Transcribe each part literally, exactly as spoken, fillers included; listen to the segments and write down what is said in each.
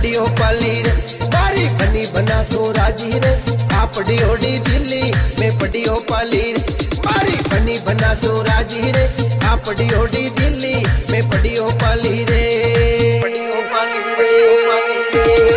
पढ़ियो पाली रे, मारी बनी बना सो राजी रे, आपड़ी ओडी दिल्ली में पढ़ियो पाली रे, मारी बनी बना सो राजी रे, आपड़ी ओडी दिल्ली में पढ़ियो पाली रे, पढ़ियो पाली रे, पाली रे।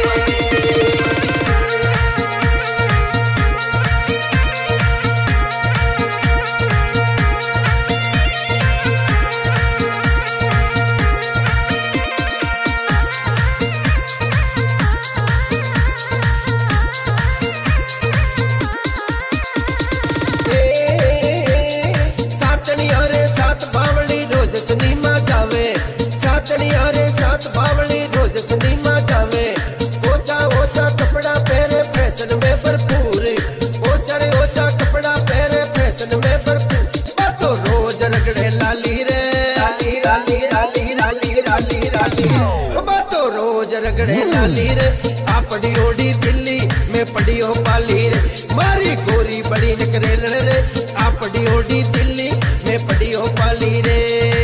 रगड़े लाली रे, आपड़ी ओडी दिल्ली में पढ़ियो पाली रे, मारी गोरी बड़ी नकरेल रे, आपड़ी ओडी दिल्ली में पढ़ियो पाली रे।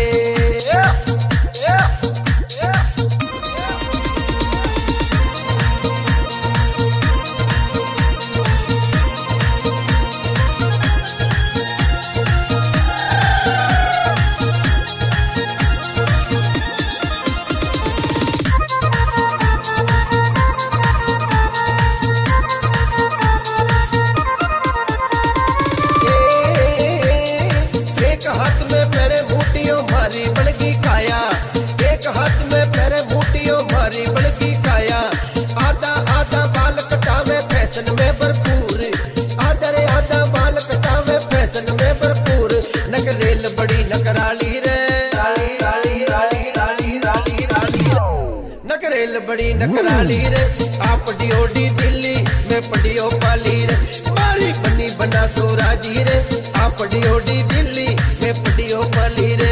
बड़ी नकराली रे, आपड़ी ओडी दिल्ली में पढ़ियो पाली रे, मारी बनी बना सो राजी रे, आपड़ी ओडी दिल्ली में पढ़ियो पाली रे।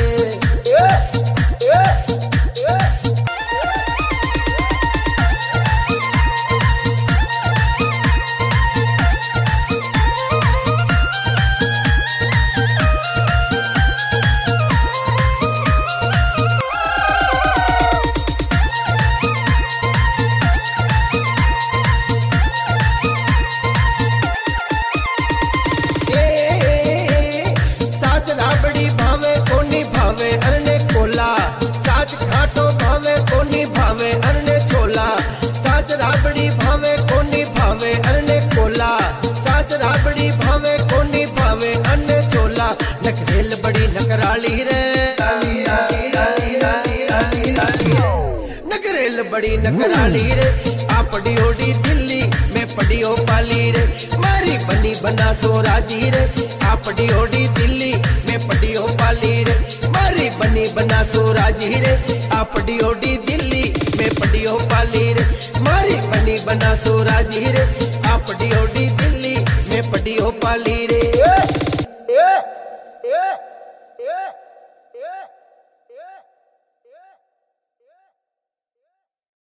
नकरेल बड़ी नकराली रे, नकरेल बड़ी नकराली रे, आपड़ी ओडी दिल्ली में पढ़ियो पाली रे, मारी बनी बना सो राजी रे, आपड़ी ओडी दिल्ली में पढ़ियो पाली रे, मारी बनी बना सो राजी रे, आपड़ी ओडी दिल्ली में पढ़ियो पाली रे, मारी बनी बना सो